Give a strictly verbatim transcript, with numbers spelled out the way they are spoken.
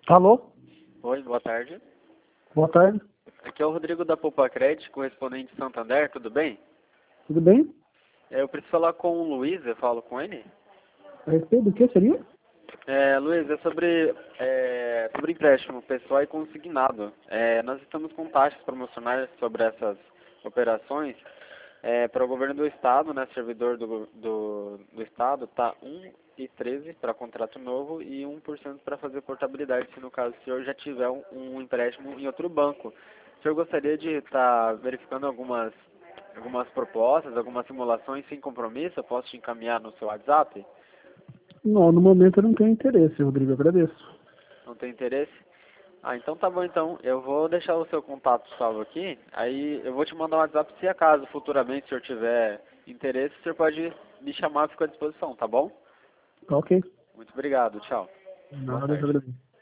Alô? Oi, boa tarde. Boa tarde. Aqui é o Rodrigo da Poupa Credit, correspondente de Santander, tudo bem? Tudo bem? É, eu preciso falar com o Luiz, eu falo com ele. A respeito do que seria? É, Luiz, é sobre, é, sobre empréstimo pessoal e consignado. É, nós estamos com taxas promocionais sobre essas operações. É, para o governo do estado, né, servidor do, do, do estado, está um vírgula treze para contrato novo e um por cento para fazer portabilidade, se no caso o senhor já tiver um, um empréstimo em outro banco. O senhor gostaria de estar verificando algumas, algumas propostas, algumas simulações sem compromisso? Eu posso te encaminhar no seu WhatsApp? Não, no momento eu não tenho interesse, Rodrigo, eu agradeço. Não tem interesse? Ah, então tá bom então. Eu vou deixar o seu contato salvo aqui, aí eu vou te mandar um WhatsApp se acaso futuramente o senhor tiver interesse, o senhor pode me chamar, eu fico à disposição, tá bom? Tá ok. Muito obrigado, tchau. Boa Nada, eu tarde. agradeço.